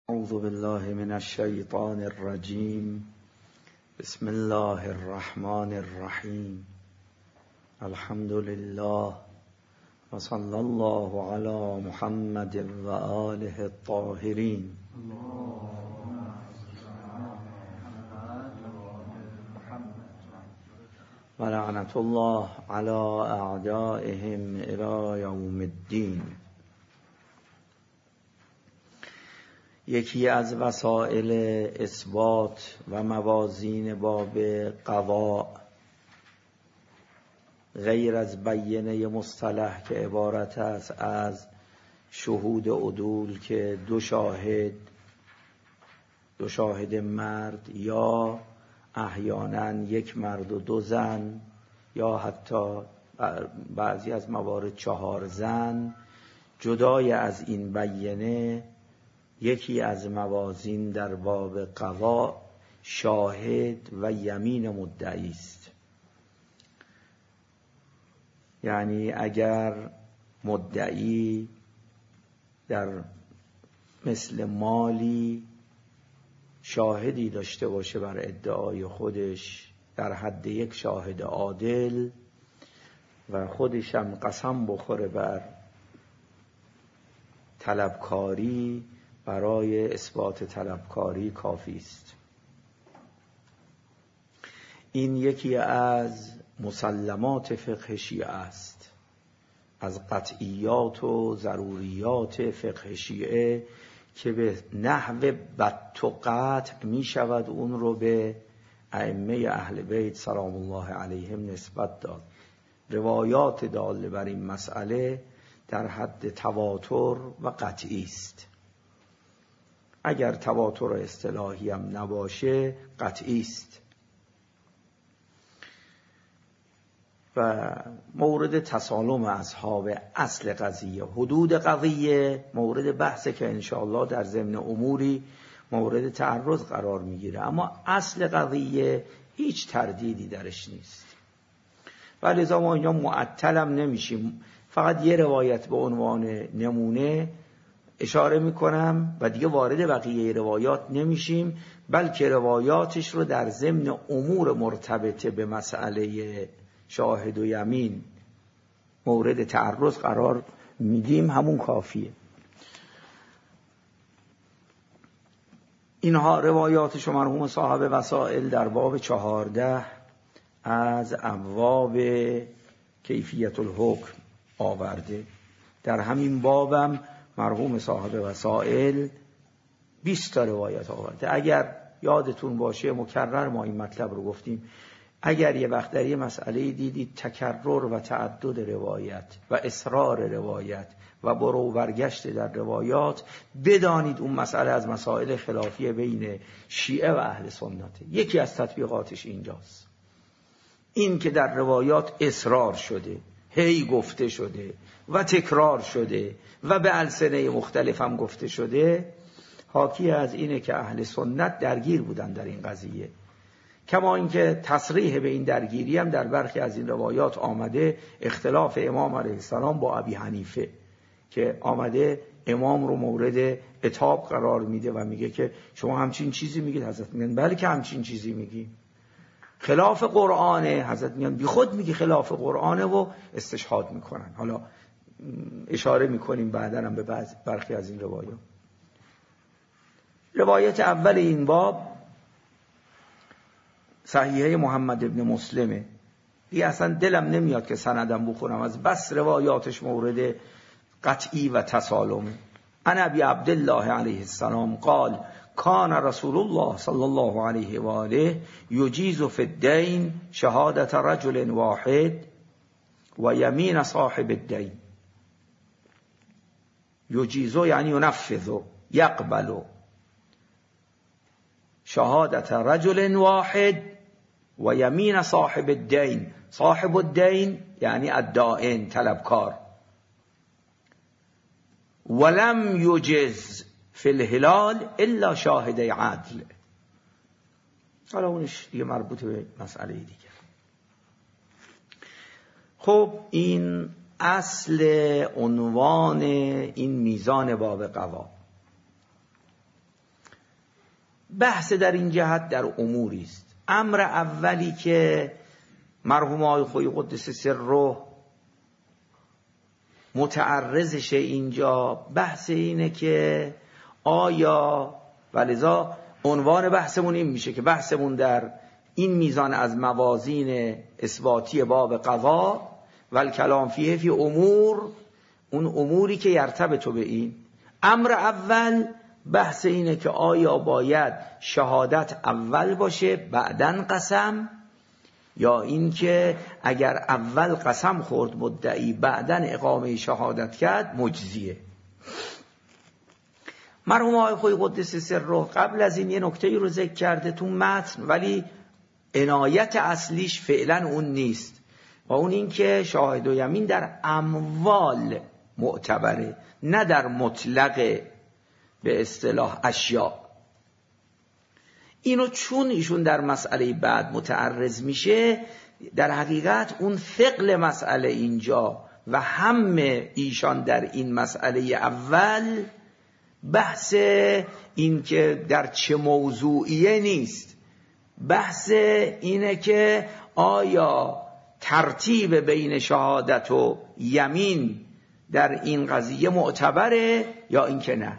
اعوذ بالله من الشیطان الرجیم. بسم الله الرحمن الرحیم. الحمد لله و صلی الله علی محمد و آله الطاهرین. و لعنت الله علی اعدائهم الی یوم الدین. یکی از وسائل اثبات و موازین باب قضا غیر از بیانه مصطلح که عبارت است از شهود عدول که دو شاهد مرد یا احیانا یک مرد و دو زن یا حتی بعضی از موارد 4 زن، جدای از این بیانه یکی از موازین در باب قضا شاهد و یمین مدعی است. یعنی اگر مدعی در مثل مالی شاهدی داشته باشه بر ادعای خودش در حد یک شاهد عادل و خودش هم قسم بخوره بر طلبکاری، برای اثبات طلبکاری کافی است. این یکی از مسلمات فقه شیعه است، از قطعیات و ضروریات فقه شیعه که به نحو بط و قطع می شود اون رو به ائمه اهل بیت سلام الله علیهم نسبت داد. روایات داله بر این مسئله در حد تواتر و قطعی است. اگر تواتر اصطلاحی هم نباشه قطعی است. و مورد تسالم اصحاب اصل قضیه، حدود قضیه مورد بحثه که انشاءالله در ضمن اموری مورد تعرض قرار میگیره، اما اصل قضیه هیچ تردیدی درش نیست. ولی لذا ما اینجا معطلم نمیشیم، فقط یه روایت به عنوان نمونه اشاره میکنم و دیگه وارد بقیه روایات نمیشیم، بلکه روایاتش رو در ضمن امور مرتبطه به مسئله شاهد و یمین مورد تعرض قرار میدیم، همون کافیه. اینها روایاتش مرحوم صاحب وسائل در باب 14 از ابواب کیفیت الحکم آورده. در همین بابم مرحوم صاحب وسائل 20 تا روایت آورده. اگر یادتون باشه مکرر ما این مطلب رو گفتیم، اگر یه وقت در یه مسئله دیدید تکرر و تعدد روایت و اصرار روایت و برو برگشت در روایات، بدانید اون مسئله از مسائل خلافی بین شیعه و اهل سنته. یکی از تطبیقاتش اینجاست، این که در روایات اصرار شده، هی گفته شده و تکرار شده و به السنه مختلف هم گفته شده، حاکی از اینه که اهل سنت درگیر بودن در این قضیه. کما اینکه تصریح به این درگیری هم در برخی از این روایات آمده، اختلاف امام علیه السلام با ابی حنیفه که آمده امام رو مورد عتاب قرار میده و میگه که شما همچین چیزی میگید. حضرت میگن بله که همچین چیزی میگیم، خلاف قرآنه. حضرت میگن بی خود میگی خلاف قرآنه و استشهاد میکنن. حالا اشاره میکنیم بعداً هم به برخی از این روایات. روایت اول این باب صحیحه محمد ابن مسلمه. دیگه اصلا دلم نمیاد که سندم بخونم، از بس روایاتش مورد قطعی و تسالمه. عن ابی عبدالله علیه السلام قال کان رسول الله صلی الله علیه و آله یجیز فی الدین شهادت رجل واحد و یمین صاحب الدین. یجیزو یعنی ینفذو، یقبلو. شهادت رجل واحد و یمین صاحب الدین. صاحب الدین یعنی الدائن، طلبکار. ولم یجز فی الهلال الا شاهد عدل. حالا اونش دیگه مربوط به مسئله دیگه. خب این اصل عنوان این میزان باب قضا. بحث در این جهت در اموری است. امر اولی که مرحوم آقای خویی قدس سره متعرضشه اینجا، بحث اینه که آیا، ولذا عنوان بحثمون این میشه که بحثمون در این میزان از موازین اثباتی باب قضا و الکلام فیه فی امور، اون اموری که یرتبط به این. امر اول بحث اینه که آیا باید شهادت اول باشه بعدن قسم، یا اینکه اگر اول قسم خورد مدعی بعدن اقامه شهادت کرد مجزیه. مرحوم آقای خویی قدس سره قبل از این یه نکته‌ای رو ذکر کرده تو متن، ولی عنایت اصلیش فعلا اون نیست، و اون این که شاهد و یمین در اموال معتبره، نه در مطلق به اصطلاح اشیاء. اینو چون ایشون در مسئله بعد متعرض میشه، در حقیقت اون ثقل مسئله اینجا و هم ایشان در این مسئله اول بحث این که در چه موضوعیه نیست، بحث اینه که آیا ترتیب بین شهادت و یمین در این قضیه معتبره یا اینکه نه.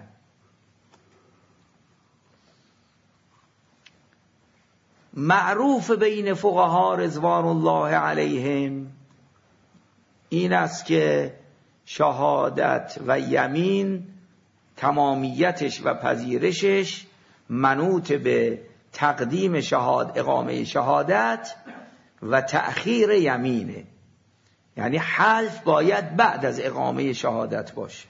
معروف بین فقها رضوان الله علیهم این است که شهادت و یمین تمامیتش و پذیرشش منوط به تقدیم اقامه شهادت و تأخیر یمینه، یعنی حلف باید بعد از اقامه شهادت باشه.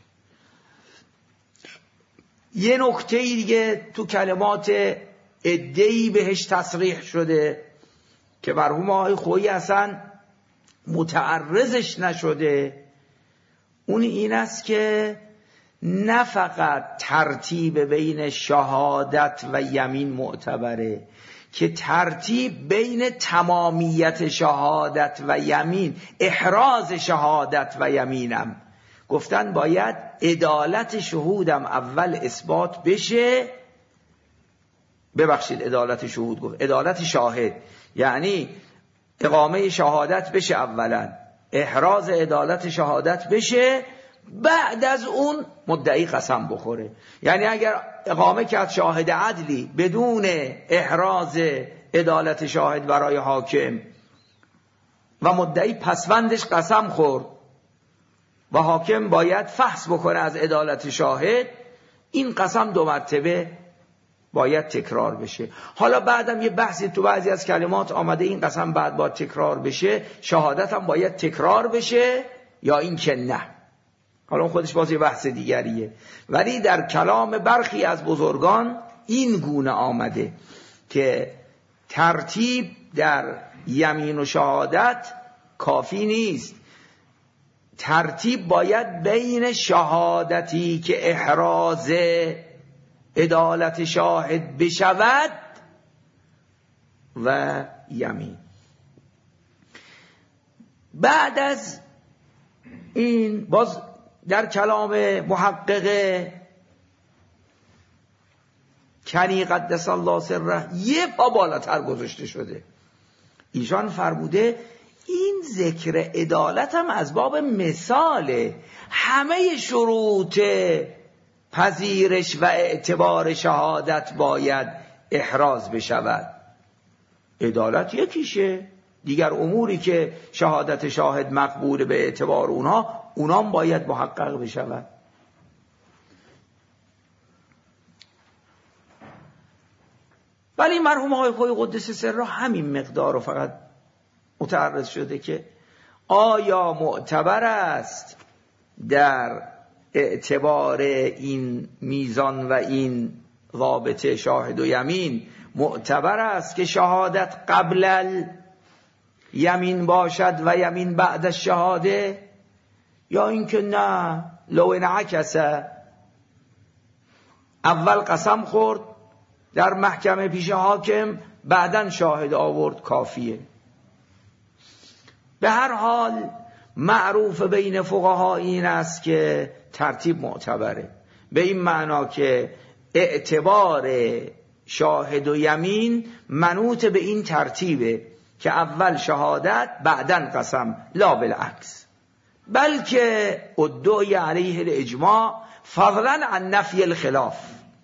یه نکته دیگه تو کلمات ادعی بهش تصریح شده که مرحوم آقای خویی اصلا متعرضش نشده، اون این است که نه فقط ترتیب بین شهادت و یمین معتبره، که ترتیب بین تمامیت شهادت و یمین، احراز شهادت و یمینم گفتن باید عدالت شهودم اول اثبات بشه. ببخشید عدالت شهود گفت، عدالت شاهد، یعنی اقامه شهادت بشه اولا، احراز عدالت شهادت بشه، بعد از اون مدعی قسم بخوره. یعنی اگر اقامه کرد شاهد عدلی بدون احراز عدالت شاهد برای حاکم و مدعی پسوندش قسم خورد و حاکم باید فحص بکنه از عدالت شاهد، این قسم 2 مرتبه باید تکرار بشه. حالا بعدم یه بحثی تو بعضی از کلمات آمده این قسم بعد باید تکرار بشه، شهادت هم باید تکرار بشه یا این که نه. حالا خودش باز یه بحث دیگریه، ولی در کلام برخی از بزرگان این گونه آمده که ترتیب در یمین و شهادت کافی نیست، ترتیب باید بین شهادتی که احراز عدالت شاهد بشود و یمین. بعد از این باز در کلام محقق کنی قدس الله سره یه پا بالاتر گذاشته شده. ایشان فرموده این ذکر عدالت هم از باب مثاله، همه شروط پذیرش و اعتبار شهادت باید احراز بشود. عدالت یکیشه، دیگر اموری که شهادت شاهد مقبول به اعتبار اونام باید محقق بشود. ولی مرحوم آقای خویی قدس سره همین مقدار رو فقط متعرض شده که آیا معتبر است در اعتبار این میزان و این ضابطه شاهد و یمین، معتبر است که شهادت قبل یمین باشد و یمین بعد از شهاده، یا اینکه نه لو انعکس اول قسم خورد در محکمه پیش حاکم بعدن شاهد آورد کافیه. به هر حال معروف بین فقها این است که ترتیب معتبره، به این معنا که اعتبار شاهد و یمین منوط به این ترتیبه که اول شهادت بعدن قسم، لا بالعکس، بلکه ادعی علیه الاجماع فضلا عن نفی الخلاف.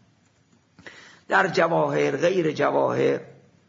در جواهر غیر جواهر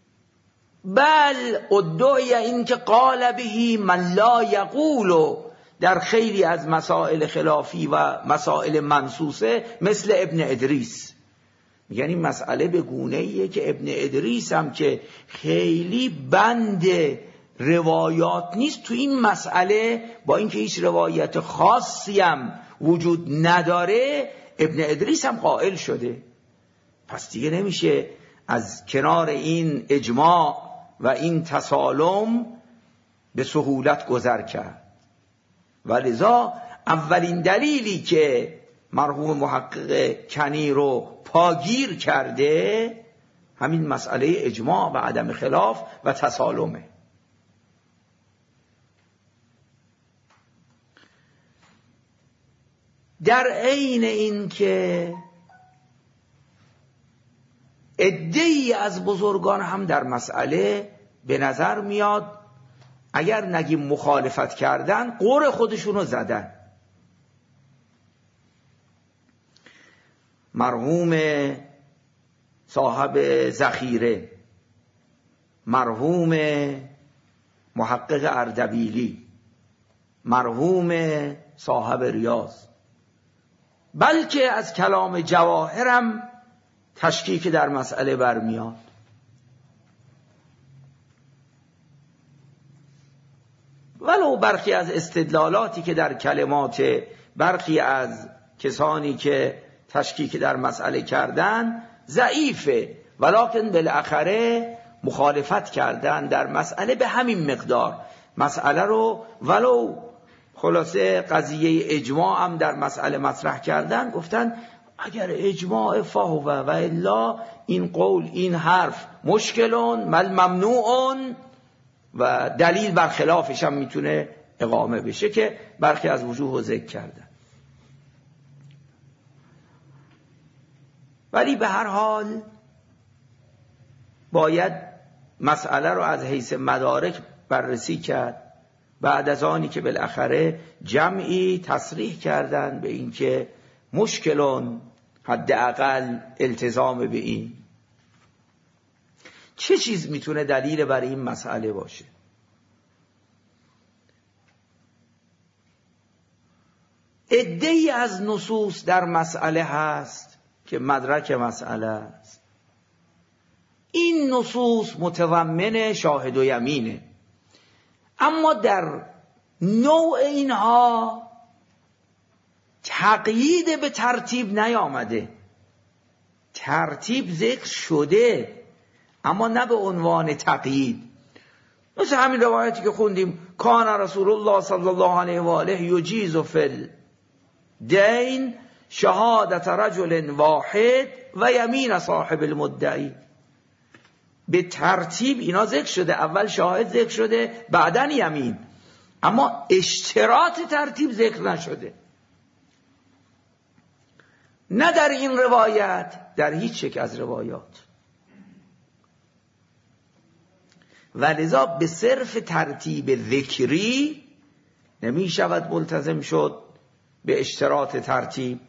بل ادعی این که قال بهی من لا یقول، در خیلی از مسائل خلافی و مسائل منصوصه مثل ابن ادریس، یعنی مسئله به گونه‌ایه که ابن ادریس هم که خیلی بند روایات نیست تو این مسئله، با اینکه هیچ روایت خاصی هم وجود نداره، ابن ادریس هم قائل شده. پس دیگه نمیشه از کنار این اجماع و این تسالم به سهولت گذر کرد. ولذا اولین دلیلی که مرحوم محقق کنی رو پاگیر کرده همین مسئله اجماع و عدم خلاف و تسالمه. در عین این که عده‌ای از بزرگان هم در مسئله به نظر میاد اگر نگیم مخالفت کردن، قور خودشونو زدن. مرحوم صاحب ذخیره، مرحوم محقق اردبیلی، مرحوم صاحب ریاض، بلکه از کلام جواهرم تشکیک در مسئله برمیاد. ولو برخی از استدلالاتی که در کلمات برخی از کسانی که تشکیک در مسئله کردن ضعیفه، ولکن بالاخره مخالفت کردن در مسئله به همین مقدار. مسئله رو ولو خلاصه قضیه اجماع هم در مسئله مطرح کردن، گفتن اگر اجماع فهو و الا این قول، این حرف مشکلون مل ممنوعون و دلیل بر خلافش هم میتونه اقامه بشه که برخی از وجوه رو ذکر کردن. ولی به هر حال باید مسئله رو از حیث مدارک بررسی کرد. بعد از آنی که بالاخره جمعی تصریح کردن به این که مشکلون حداقل التزام به این، چه چیز میتونه دلیل بر این مسئله باشه؟ عده‌ای از نصوص در مسئله هست که مدرک مسئله است. این نصوص متضمن شاهد و یمینه، اما در نوع اینها تقیید به ترتیب نیامده. ترتیب ذکر شده اما نه به عنوان تقیید. مثل همین روایتی که خوندیم کان رسول الله صلی الله علیه و آله یجیز فی الدین شهادت رجل واحد و یمین صاحب المدعی. به ترتیب اینا ذکر شده، اول شاهد ذکر شده بعدن یمین، اما اشتراط ترتیب ذکر نشده، نه در این روایت در هیچ یک از روایات. ولذا به صرف ترتیب ذکری نمی شود ملتزم شد به اشتراط ترتیب.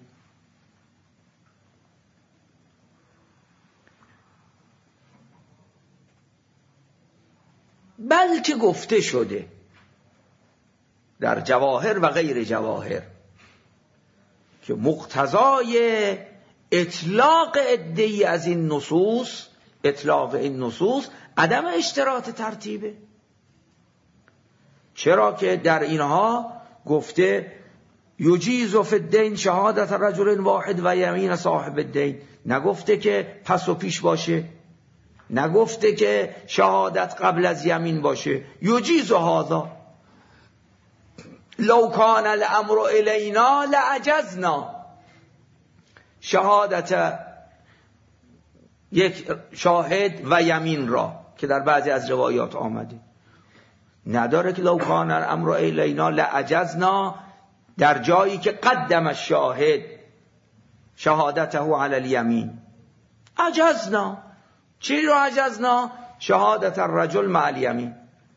بلکه گفته شده در جواهر و غیر جواهر که مقتضای اطلاق عده‌ای از این نصوص، اطلاق این نصوص عدم اشتراط ترتیبه. چرا که در اینها گفته یجیز فی الدین شهادت رجل واحد و یمین صاحب الدین، نگفته که پس و پیش باشه، نگفته که شهادت قبل از یمین باشه. یجیز هذا لو کان الامر الینا لعجزنا، شهادت یک شاهد و یمین را که در بعضی از روایات آمده نداره که لو کان الامر الینا لعجزنا، در جایی که قدم الشاهد شهادته علی الیمین عجزنا، چی رو حجزنا؟ شهادت الرجل مع الیمین.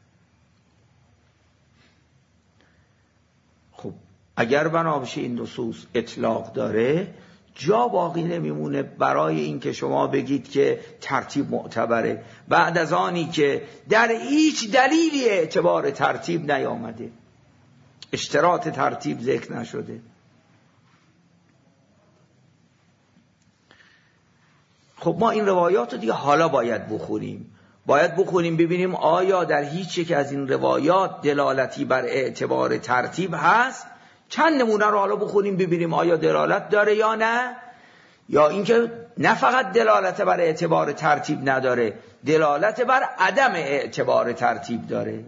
خب اگر بنا بشه این نصوص اطلاق داره، جا باقی نمیمونه برای این که شما بگید که ترتیب معتبره بعد از آنی که در هیچ دلیلی اعتبار ترتیب نیامده، اشتراط ترتیب ذکر نشده. خب ما این روایات رو دیگه حالا باید بخونیم ببینیم آیا در هیچ یک از این روایات دلالتی بر اعتبار ترتیب هست. چند نمونه رو حالا بخونیم ببینیم آیا دلالت داره یا نه، یا اینکه نه فقط دلالت بر اعتبار ترتیب نداره، دلالت بر عدم اعتبار ترتیب داره.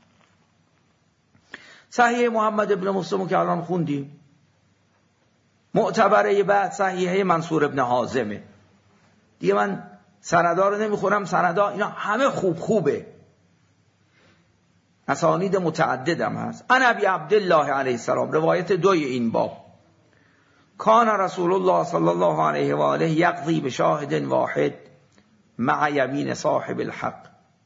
صحیح محمد ابن مسلم که الان خوندیم، معتبره بعد صحیحه منصور ابن حازمه. دیگه من سندا رو نمیخونم، سندا اینا همه خوبه، اسانید متعددم هست. ان ابی عبدالله علیه السلام، روایت 2 این باب، کان رسول الله صلی الله علیه و آله یقضی بشاهد واحد مع یمین صاحب الحق.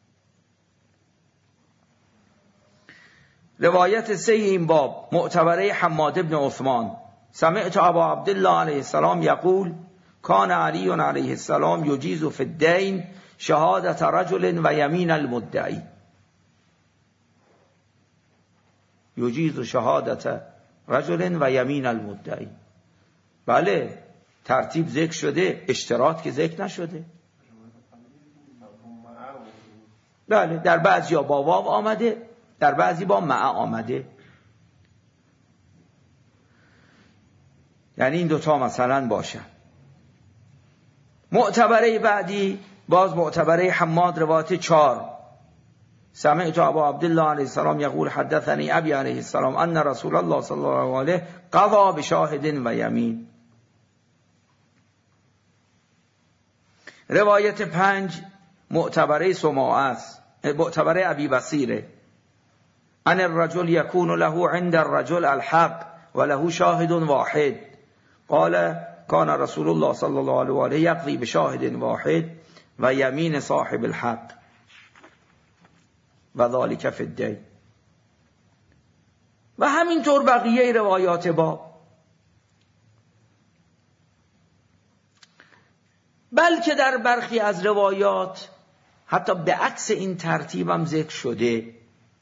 روایت 3 این باب، معتبره حماد ابن عثمان، سمعت ابا عبدالله علیه السلام یقول کان علی علیه السلام یجیز فی الدین شهادت رجل و یمین المدعی. یجیز شهادت رجل و یمین المدعی. بله ترتیب ذکر شده، اشتراط که ذکر نشده. بله در بعضی ها با واو آمده، در بعضی با مع آمده. یعنی این دوتا مثلا باشن. معتبره بعدی باز معتبره حماد، روایت 4، سمعت ابا عبدالله علیه السلام یقول حدثنی ابی علیه السلام ان رسول الله صلی الله علیه قضا بشاهد و یمین. روایت 5 معتبره سماعه است، معتبره ابی بصیره، ان الرجل یکون له عند الرجل الحق و له شاهد واحد قال کان رسول الله صلی الله علیه و آله یقضی بشاهد واحد و یمین صاحب الحق و ذالک فی الدین. و همینطور بقیه روایات باب. بلکه در برخی از روایات حتی به عکس این ترتیبم ذکر شده.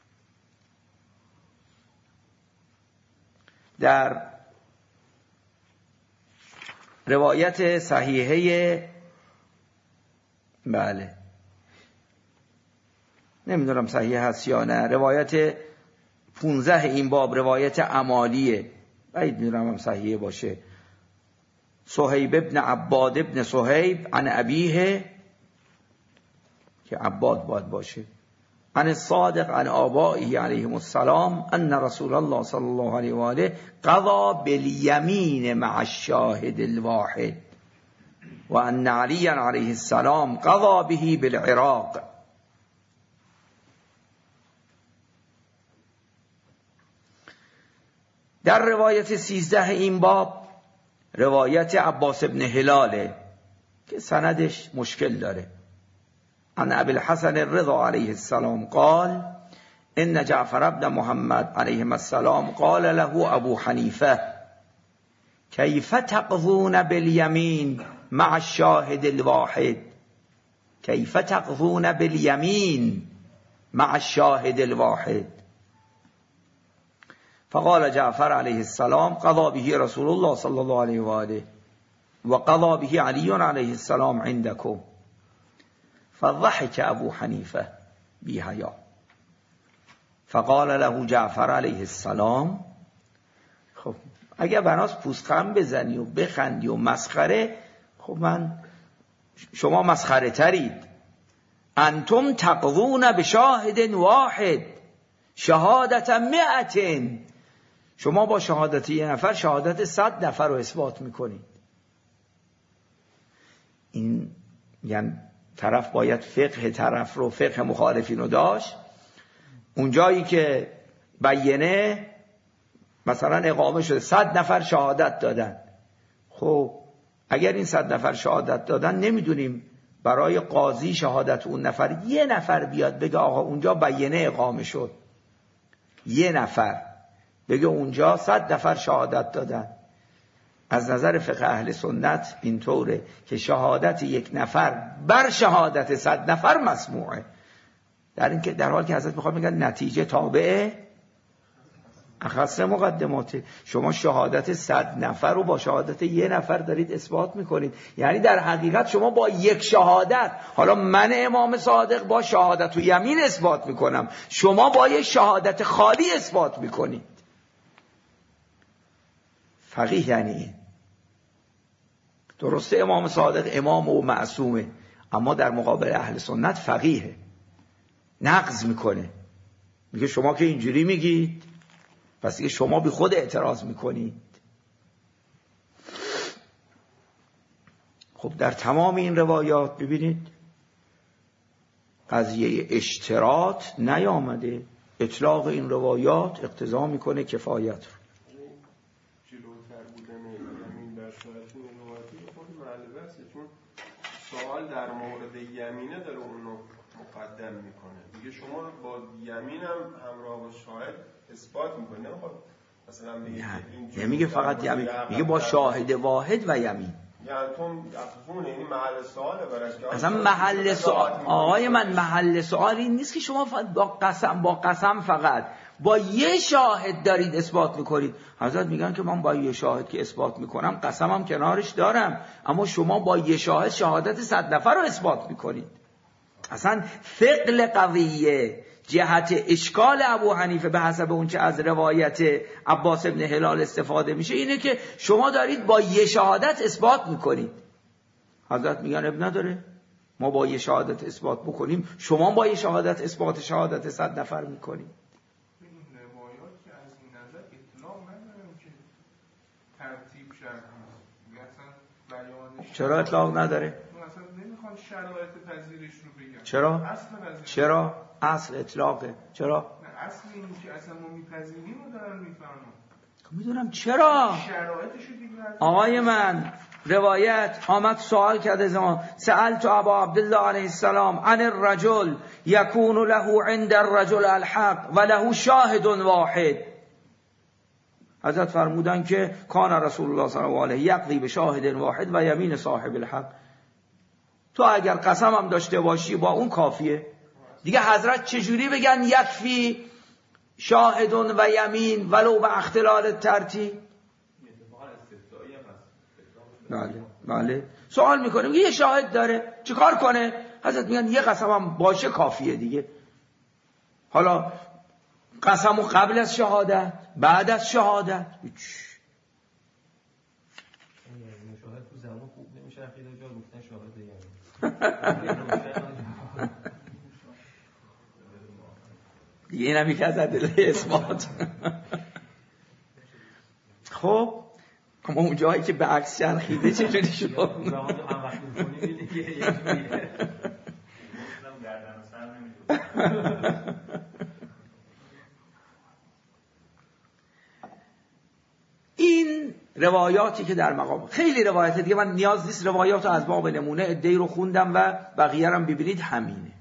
در روایت صحیحه، بله نمیدونم صحیح هست یا نه، روایت 15 این باب، روایت عمالیه، باید میدونم هم صحیح باشه، صهیب ابن عباد ابن صهیب عن ابیه، که عباد باید باشه، عن الصادق عن آبائه علیهم السلام ان رسول الله صلی الله علیه و آله قضا بالیمین مع الشاهد الواحد و ان علی علیه السلام قضا به بالعراق. در روایت 13 این باب، روایت عباس ابن هلاله که سندش مشکل داره، عن ابی الحسن الرضا علیه السلام قال ان جعفر ابن محمد علیه السلام قال له ابو حنیفه کیف تقضون بالیمین مع الشاهد الواحد، کیف تقضون بالیمین مع الشاهد الواحد. فقال جعفر علیه السلام قضى به رسول الله صلی الله علیه و آله و قضى به علی علیه السلام عندكم. فضحك ابو حنیفه بی‌حیا فقال له جعفر علیه السلام، خب اگر بناس پوزخند بزنی و بخندی و مسخره، خب شما مسخره ترید. انتم تقضون بشاهد واحد شهادت 100، شما با شهادت 1 نفر شهادت 100 نفر رو اثبات میکنید. این یعنی طرف باید فقه طرف رو، فقه مخالفین رو داشت. اونجایی که بیینه مثلا اقامه شده 100 نفر شهادت دادن، خب اگر این 100 نفر شهادت دادن نمیدونیم برای قاضی شهادت اون نفر، یه نفر بیاد بگه آقا اونجا بیانیه اقامه شد، یه نفر بگه اونجا 100 نفر شهادت دادن، از نظر فقه اهل سنت اینطوره که شهادت یک نفر بر شهادت 100 نفر مسموعه، در حال که حضرت میخواد میگن نتیجه تابع اخص مقدماته. شما شهادت 100 نفر رو با شهادت یه نفر دارید اثبات میکنید، یعنی در حقیقت شما با یک شهادت، حالا من امام صادق با شهادت و یمین اثبات میکنم، شما با یک شهادت خالی اثبات میکنید. فقیه یعنی این. درسته امام صادق امام و معصومه، اما در مقابل اهل سنت فقیه، نقض میکنه، میگه شما که اینجوری میگید پس دیگه شما بی خود اعتراض میکنید. خب در تمام این روایات ببینید قضیه اشتراط نیامده، اطلاق این روایات اقتضا میکنه کفایت رو. جلوتر بودن یمین در صورت روایتی خود محل بحثه، چون سوال در مورد یمینه داره اونو مقدم میکنه. دیگه شما با یمینم همراه با شاهد اثبات میکنه، خب مثلا نمیگه فقط یمین، میگه با شاهد واحد و یمین. یعنی تو یعنی محل سواله برش که اصلا محل سوال آقای من، محل سوال این نیست که شما با قسم فقط با یه شاهد دارید اثبات میکنید. حضرت میگن که من با یه شاهد که اثبات میکنم قسمم کنارش دارم، اما شما با یه شاهد شهادت 100 نفر رو اثبات میکنید. اصلا ثقل قضیه جهت اشکال ابو حنیفه به حسب اون چه از روایت عباس ابن هلال استفاده میشه اینه که شما دارید با یه شهادت اثبات میکنید. حضرت میگن اب نداره، ما با یه شهادت اثبات بکنیم، شما با یه شهادت اثبات شهادت 100 نفر میکنید. این روایات که از این نظر اطلاق ندارم که ترتیب شد. چرا اطلاق نداره؟ مثلا نمیخوام شرایط پذیرش رو بگم. چرا؟ چرا؟ اصل اطلاقه. چرا؟ نه اصل این که اصلا ما میپذیریم رو دارن میفهمم. میدونم چرا؟ شرایطش رو دیگه آقای من روایت آمد سوال کرده زمان سألت ابا عبدالله علیه السلام عن الرجل یکون له عند الرجل الحق و له شاهد واحد. حضرت فرمودن که کان رسول الله صلی الله علیه یقضی به شاهد واحد و یمین صاحب الحق. تو اگر قسم هم داشته باشی با اون کافیه دیگه. حضرت چجوری بگن یکفی شاهد و یمین ولو به اختلال ترتیب؟ بله سوال میکنیم یه شاهد داره چه کار کنه؟ حضرت میگن یه قسم هم باشه کافیه دیگه. حالا قسم قبل از شهادت، بعد از شهادت، شاهد تو زمان خوب نمیشه، خیلی جا گفتن شاهد دیگه این همی که از عدله اثبات. خب اما اون جایی که به عکس چرخیده چجوری شد؟ این روایاتی که در مقام خیلی روایات دیگه، من نیاز نیست روایات از باب نمونه عده‌ای رو خوندم و بقیه هم ببینید همینه.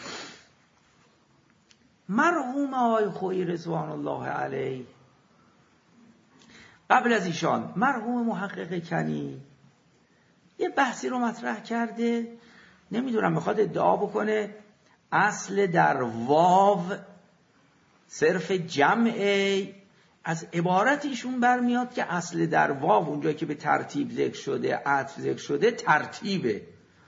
مرحوم آقای خویی رضوان الله علیه قبل از ایشان مرحوم محقق کنی یه بحثی رو مطرح کرده، نمیدونم میخواد ادعا بکنه اصل در واو صرف جمعه. از عبارت ایشون برمیاد که اصل در واو اونجایی که به ترتیب ذکر شده، عطف ذکر شده، ترتیبه.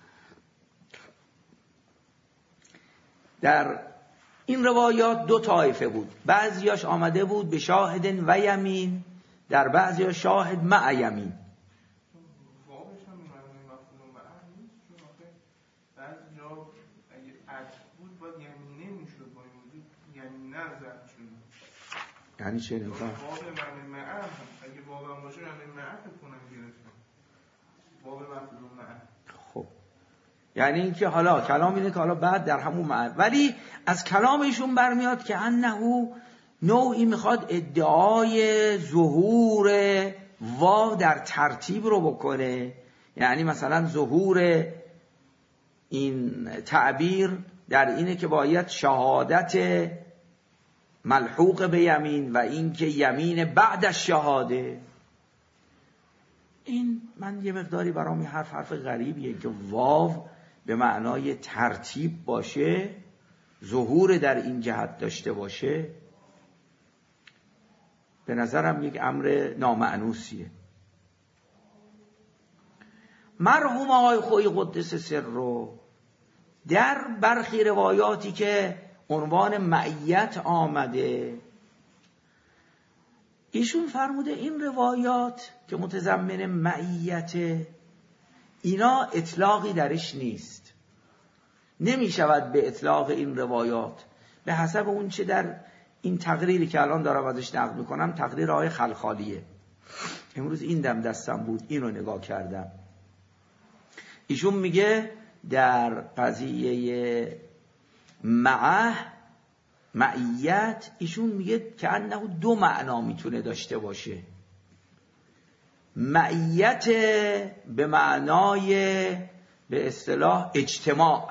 در این روایات دو طایفه بود، بعضیاش آمده بود به شاهد و یمین، در بعضیاش شاهد مع یمین. واقعش هم مفهوم معنی نیست، چون آخه بعضی جا اگه عطف بود باید یمینه میشد، با این وجود یمینه ضبط شد. یعنی چه نفهم؟ باب معنی معه اگه بابم باشه معنی معه کنم گرفتم، باب مفهوم معه. خب یعنی اینکه حالا کلام اینه که حالا بعد در همون معه، ولی از کلام ایشون برمیاد که انه نوعی میخواد ادعای ظهور واو در ترتیب رو بکنه. یعنی مثلا ظهور این تعبیر در اینه که باید شهادت ملحوق به یمین و این که یمین بعد از شهاده. این من یه مقداری برام این حرف غریبیه که واو به معنای ترتیب باشه، ظهور در این جهت داشته باشه. به نظرم یک امر نامعنوسیه. مرحوم آقای خویی قدس سر رو در برخی روایاتی که عنوان معیت آمده، ایشون فرموده این روایات که متضمن معیت، اینا اطلاقی درش نیست، نمی شود به اطلاق این روایات به حسب اون چه در این تقریری که الان دارم ازش نقل میکنم، تقریر آقای خلخالیه، امروز این دم دستم بود اینو نگاه کردم. ایشون میگه در قضیه معیت، ایشون میگه که انه دو معنا میتونه داشته باشه. معیت به معنای به اصطلاح اجتماع،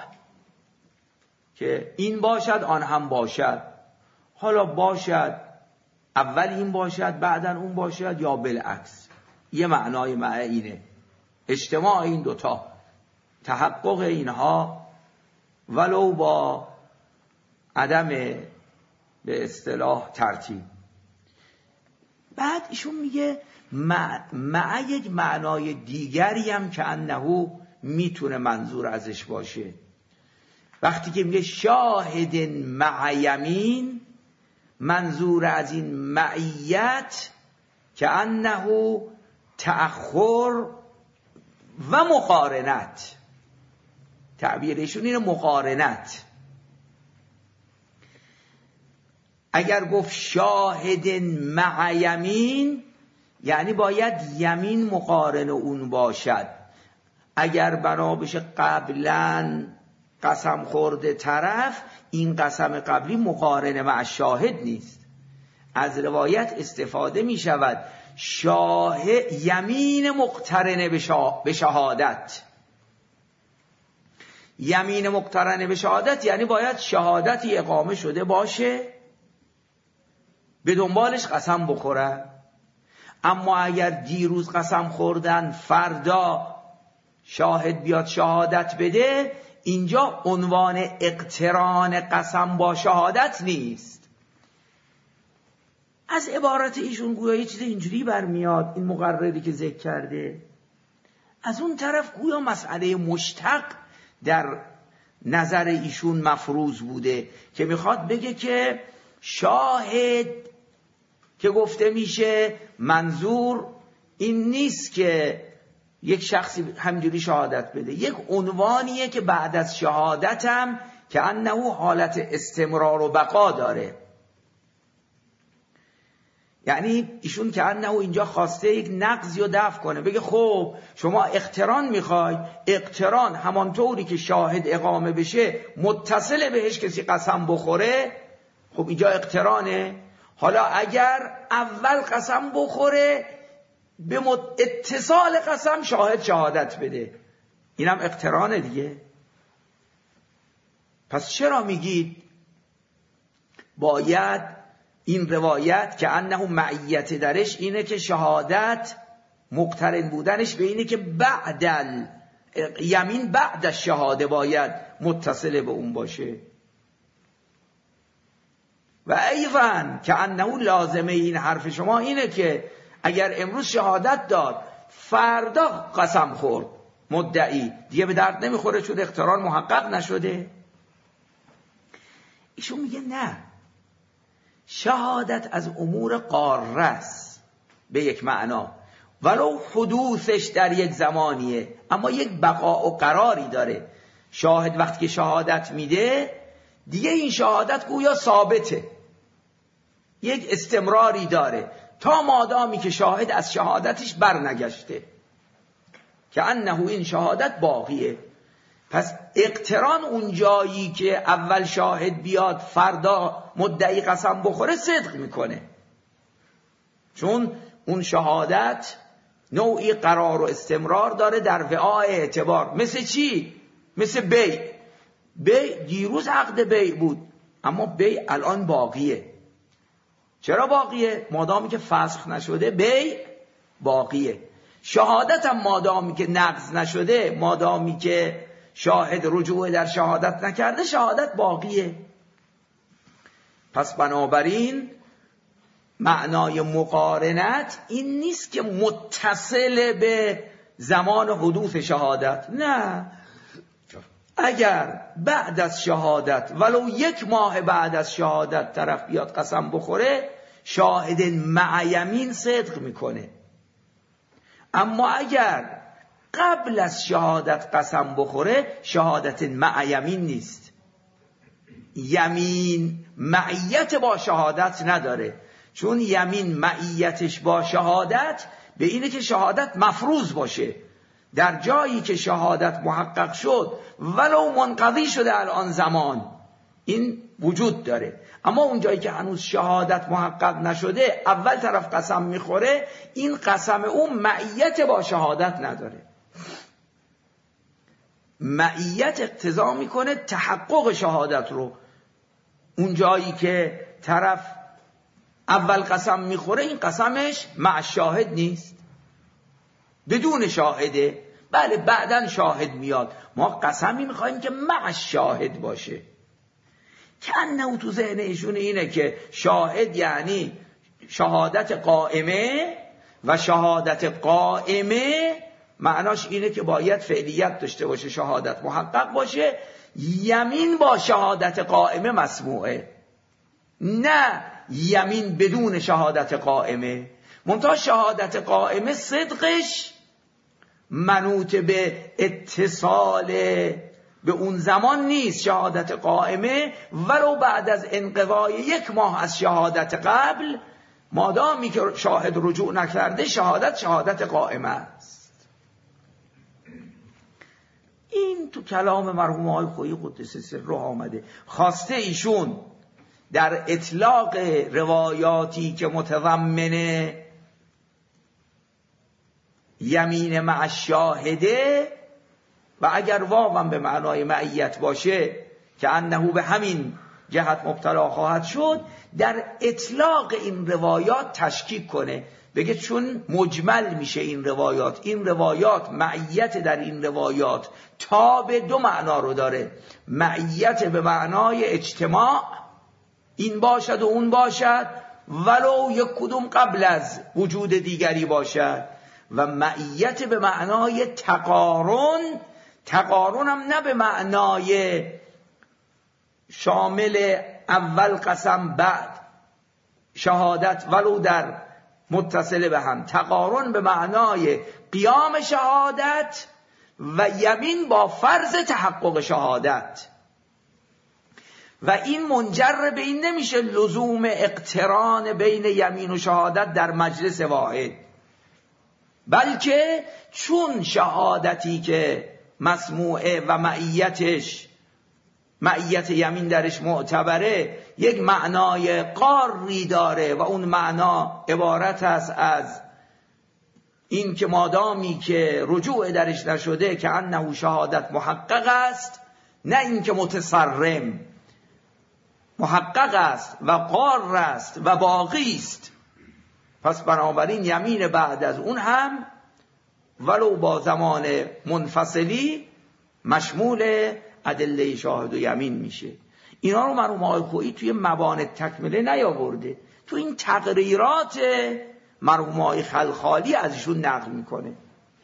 که این باشد آن هم باشد، حالا باشد اول این باشد بعداً اون باشد یا بالعکس. یه معنای اینه، اجتماع این دوتا، تحقق اینها ولو با عدم به اصطلاح ترتیب. بعد ایشون میگه مع یک معنای دیگری هم که انه میتونه منظور ازش باشه. وقتی که میگه شاهد مع یمین، منظور از این معیت که انه تأخر و مقارنت. تعبیرشون اینه مقارنت. اگر گفت شاهد مع یمین یعنی باید یمین مقارن اون باشد. اگر بنا بشه قبلا قسم خورده طرف، این قسم قبلی مقارن مع شاهد نیست. از روایت استفاده می شود یمین مقترنه به شهادت. یمین مقترنه به شهادت یعنی باید شهادتی اقامه شده باشه به دنبالش قسم بخوره. اما اگر دیروز قسم خوردن فردا شاهد بیاد شهادت بده، اینجا عنوان اقتران قسم با شهادت نیست. از عبارت ایشون گویا یه چیز اینجوری برمیاد، این مقرری که ذکر کرده. از اون طرف گویا مسئله مشتق در نظر ایشون مفروض بوده که میخواد بگه که شاهد که گفته میشه منظور این نیست که یک شخصی همجوری شهادت بده، یک عنوانیه که بعد از شهادت هم که انه حالت استمرار و بقا داره. یعنی ایشون که انه اینجا خواسته یک نقضی رو دفع کنه، بگه خب شما اقتران میخوای، اقتران همانطوری که شاهد اقامه بشه متصل بهش کسی قسم بخوره، خب اینجا اقترانه. حالا اگر اول قسم بخوره به اتصال قسم شاهد شهادت بده، اینم اقترانه دیگه. پس چرا میگید باید این روایت که انه معیت درش اینه که شهادت مقترن بودنش به اینه که بعد یمین بعد از شهاده باید متصل به اون باشه. و ایضاً که انه لازمه این حرف شما اینه که اگر امروز شهادت داد فردا قسم خورد مدعی، دیگه به درد نمیخوره چون اقتران محقق نشده. ایشون میگه نه، شهادت از امور قاره است به یک معنا، ولو حدوثش در یک زمانیه، اما یک بقا و قراری داره. شاهد وقتی که شهادت میده دیگه این شهادت گویا ثابته، یک استمراری داره تا مادامی که شاهد از شهادتش برنگشته، که انه این شهادت باقیه. پس اقتران اون جایی که اول شاهد بیاد فردا مدعی قسم بخوره صدق میکنه، چون اون شهادت نوعی قرار و استمرار داره در وعای اعتبار. مثل چی؟ مثل بیع دیروز عقد بیع بود، اما بیع الان باقیه. چرا باقیه؟ مادامی که فسخ نشده بیع باقیه. شهادت هم مادامی که نقض نشده، مادامی که شاهد رجوع در شهادت نکرده، شهادت باقیه. پس بنابراین معنای مقارنت این نیست که متصل به زمان حدوث شهادت. نه، اگر بعد از شهادت ولو 1 ماه بعد از شهادت طرف بیاد قسم بخوره، شاهد مع یمین صدق میکنه. اما اگر قبل از شهادت قسم بخوره، شهادت مع یمین نیست. یمین معیت با شهادت نداره، چون یمین معیتش با شهادت به اینه که شهادت مفروض باشه. در جایی که شهادت محقق شد ولو منقضی شده الان زمان، این وجود داره. اما اون جایی که هنوز شهادت محقق نشده، اول طرف قسم میخوره، این قسم اون معیت با شهادت نداره. معیت اقتضا میکنه تحقق شهادت رو. اون جایی که طرف اول قسم میخوره، این قسمش مع شاهد نیست، بدون شاهده. بله بعدن شاهد میاد، ما قسمی میخوایم که مع شاهد باشه. کنه تو ذهن ایشون اینه که شاهد یعنی شهادت قائمه، و شهادت قائمه معناش اینه که باید فعلیت داشته باشه، شهادت محقق باشه. یمین با شهادت قائمه مسموعه، نه یمین بدون شهادت قائمه. منتها شهادت قائمه صدقش منوط به اتصال به اون زمان نیست. شهادت قائمه ولو بعد از انقضای 1 ماه از شهادت قبل، مادامی که شاهد رجوع نکرده، شهادت قائمه است. این تو کلام مرحوم آقای خویی قدس سره آمده. خواسته ایشون در اطلاق روایاتی که متضمن یمین مع شاهده، و اگر واقعا به معنای معیت باشه که انه به همین جهت مبتلا خواهد شد، در اطلاق این روایات تشکیک کنه، بگه چون مجمل میشه این روایات معیت در این روایات تا به 2 معنا رو داره. معیت به معنای اجتماع، این باشد و اون باشد، ولو 1 کدوم قبل از وجود دیگری باشد، و معیت به معنای تقارن هم نه به معنای شامل اول قسم بعد شهادت ولو در متصل به هم. تقارن به معنای قیام شهادت و یمین با فرض تحقق شهادت، و این منجر به این نمیشه لزوم اقتران بین یمین و شهادت در مجلس واحد، بلکه چون شهادتی که مسموعه و معیت یمین درش معتبره، یک معنای قاری داره، و اون معنا عبارت است از این که مادامی که رجوع درش نشده که انه شهادت محقق است، نه این که متصرم، محقق است و قار است و باقی است. پس بنابراین یمین بعد از اون هم ولو با زمان منفصلی مشمول ادله شاهد و یمین میشه. اینا رو مرحوم آقای خویی توی مبانی تکمله نیاورده، تو این تقریرات مرحوم آقای خلخالی ازشون نقل میکنه.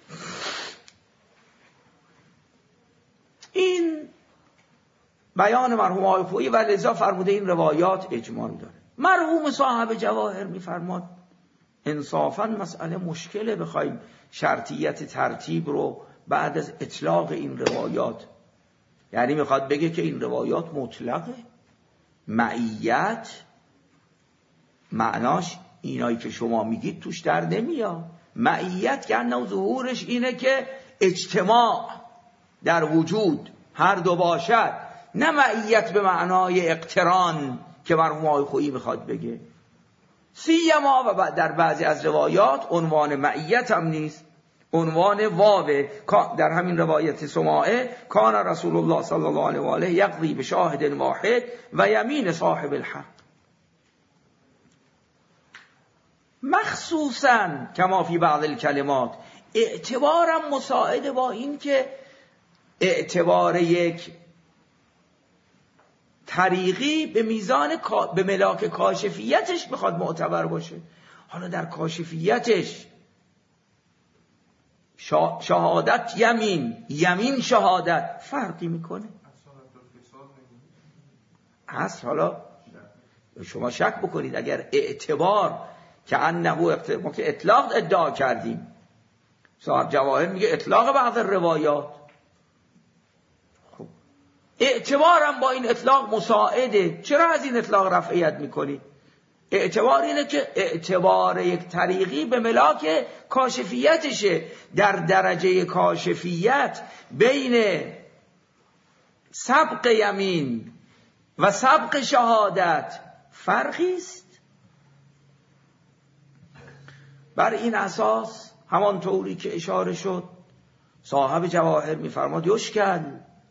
این بیان مرحوم آقای خویی و لذا فرموده این روایات اجمال داره. مرحوم صاحب جواهر میفرماد انصافاً مسئله مشکله بخوایم شرطیت ترتیب رو بعد از اطلاق این روایات، یعنی میخواد بگه که این روایات مطلقه. معیت معناش اینایی که شما میگید توش در نمیاد. معیت که انه ظهورش اینه که اجتماع در وجود هر دو باشد، نه معیت به معنای اقتران که مرحوم آقای خویی میخواد بگه. سیما و در بعضی از روایات عنوان معیت هم نیست، عنوان واو در همین روایت سماعه کان رسول الله صلی الله علیه و آله یقضی بشاهد واحد و یمین صاحب الحق. مخصوصاً کما فی بعض الکلمات اعتبارم مساعده با این که اعتبار یک طریقی به میزان به ملاک کاشفیتش بخواد معتبر باشه. حالا در کاشفیتش شهادت یمین شهادت فرقی میکنه. اصل حالا شما شک بکنید اگر اعتبار که انه ما که اطلاق ادعا کردیم، صاحب جواهر میگه اطلاق بعض روایات، خب اعتبارم با این اطلاق مساعده، چرا از این اطلاق رفعیت میکنی؟ اعتبار اینه که اعتبار یک طریقی به ملاک کاشفیتشه. در درجه کاشفیت بین سبق یمین و سبق شهادت فرقی است. بر این اساس همان طوری که اشاره شد صاحب جواهر میفرماد یشکل،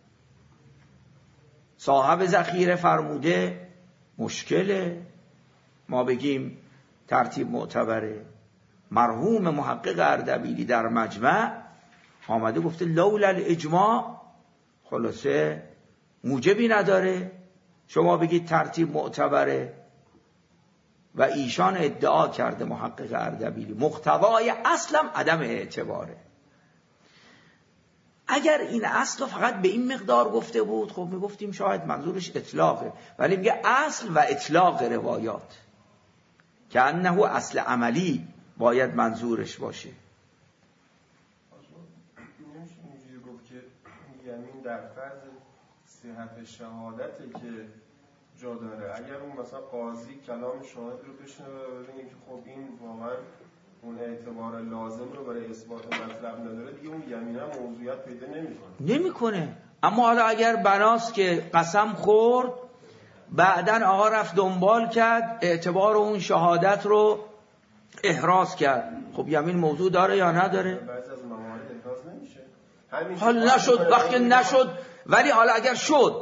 صاحب ذخیره فرموده مشکله، ما بگیم ترتیب معتبره. مرحوم محقق اردبیلی در مجمع آمده گفته لولا الاجماع، خلاصه موجبی نداره شما بگید ترتیب معتبره. و ایشان ادعا کرده محقق اردبیلی مقتضای اصلم عدم اعتباره. اگر این اصل فقط به این مقدار گفته بود خب میگفتیم شاید منظورش اطلاقه، ولی میگه اصل و اطلاق روایات که انه اصل عملی باید منظورش باشه. نمیشه اینجوری گفت که یمین در فرض صحت شهادته که جا داره. اگر اون مثلا قاضی کلام شاهد رو بشنوه و ببینه که خب این واقعا اون اعتبار لازم رو برای اثبات مطلب نداره، دیگه اون یمینه موضوعیت پیدا نمیکنه. اما حالا اگر بناست که قسم خورد بعدن آقا رفت دنبال کرد اعتبار اون شهادت رو احراز کرد، خب یمین موضوع داره یا نداره؟ بعضی از موارد احراز نمیشه. حالا نشد، وقتی نشد، ولی حالا اگر شد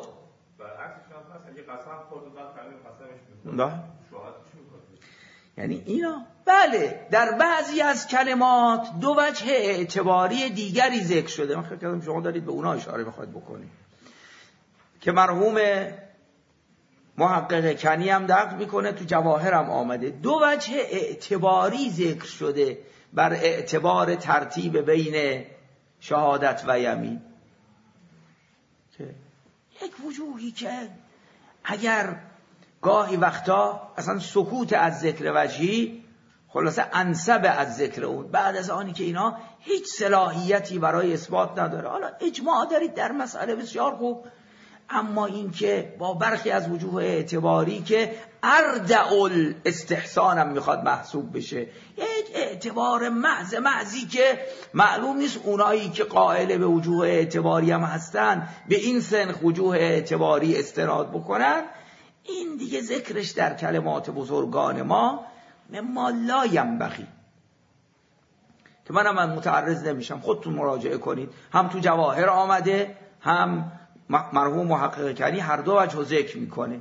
یعنی اینا بله در بعضی از کلمات دو وجه اعتباری دیگری ذکر شده. من فکر کردم شما دارید به اونا اشاره بخواید بکنید که مرحوم محقق کنی هم نقل میکنه، تو جواهر هم آمده. دو وجه اعتباری ذکر شده بر اعتبار ترتیب بین شهادت و یمین. یک وجوهی که اگر گاهی وقتا اصلا سکوت از ذکر وجهی خلاصه انسب از ذکر اون بعد از آنی که اینا هیچ صلاحیتی برای اثبات نداره. حالا اجماع دارید در مسئله بسیار خوب، اما این که با برخی از وجوه اعتباری که اردع الاستحسان هم میخواد محسوب بشه، یک اعتبار معزی که معلوم نیست اونایی که قائل به وجوه اعتباری هم هستن به این سنخ وجوه اعتباری استناد بکنن، این دیگه ذکرش در کلمات بزرگان ما لا ینبغی که من متعرض نمیشم، خودتون مراجعه کنید. هم تو جواهر آمده، هم مرحوم محقق کنی هر دو وجه ذکر میکنه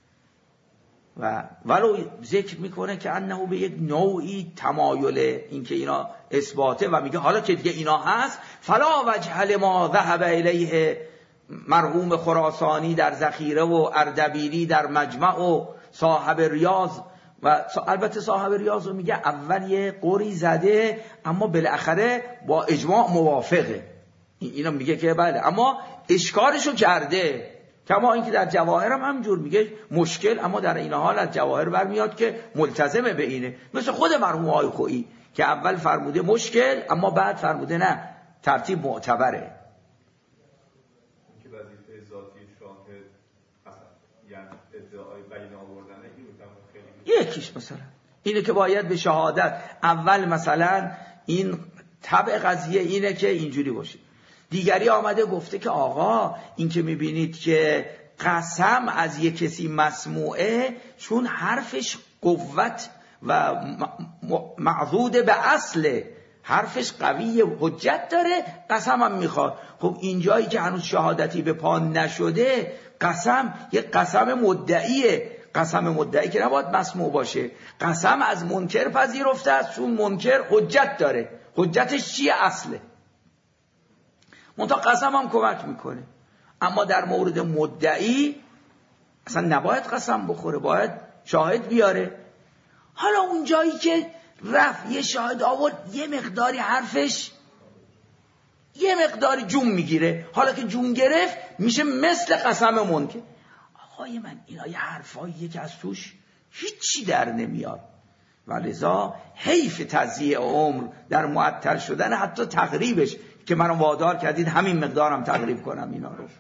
و ولو ذکر میکنه که انه به یک نوعی تمایل این که اینا اثباته و میگه حالا که دیگه اینا هست فلا وجه لما ذهب الیه مرحوم خراسانی در ذخیره و اردبیلی در مجمع و صاحب ریاض. و البته صاحب ریاض رو میگه اول یه قوری زده اما بالاخره با اجماع موافقه، اینا میگه که بله اما اشکالشو کرده. کما اینکه در جواهر هم همجور میگه مشکل، اما در این حال از جواهر برمیاد که ملتزمه به اینه، مثل خود مرحوم آقای خویی که اول فرموده مشکل اما بعد فرموده نه ترتیب معتبره. که وظیفه ذاتی شاهد یعنی ادعای بین آوردن یکیش مثلا اینه که باید به شهادت اول مثلا این طبع قضیه اینه که اینجوری باشه. دیگری آمده گفته که آقا این که میبینید که قسم از یک کسی مسموعه چون حرفش قوت و معضود به اصله حرفش قویه، حجت داره، قسم هم میخواد. خب اینجایی که هنوز شهادتی به پا نشده، قسم یه قسم مدعیه. قسم مدعی که نباید مسموع باشه. قسم از منکر پذیرفته است، چون منکر حجت داره. حجتش چیه؟ اصله. منتها قسم هم کمک میکنه. اما در مورد مدعی اصلا نباید قسم بخوره، باید شاهد بیاره. حالا اون جایی که رفت یه شاهد آورد، یه مقداری حرفش یه مقداری جون میگیره. حالا که جون گرفت میشه مثل قسم منکر. آقای من اینا یه حرفاییه که از توش هیچی در نمیاد. ولذا حیف تضییع عمر در معطل شدن حتی تقریبش، که منو وادار کردید همین مقدارم تقریب کنم اینا رو.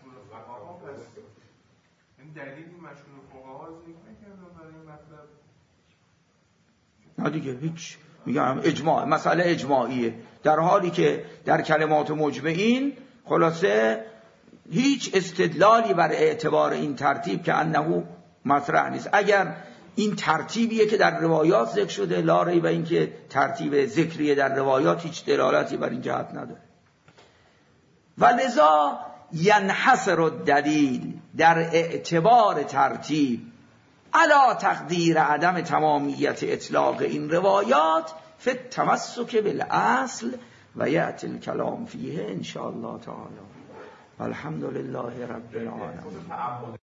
دلیلی مشهور فقها ذکر نکردن برای این مطلب؟ نه دیگه هیچ. میگم اجماع، مسئله اجماعیه، در حالی که در کلمات مجمعین خلاصه هیچ استدلالی بر اعتبار این ترتیب که انه مطرح نیست. اگر این ترتیبیه که در روایات ذکر شده، لا ریب این که ترتیب ذکریه در روایات هیچ دلالتی بر این جهت نداره. ولذا ینحصر الدلیل در اعتبار ترتیب علی تقدیر عدم تمامیت اطلاق این روایات فی التمسک بالاصل و یأتی الکلام فیه ان شاء الله تعالی. الحمد لله رب العالمین.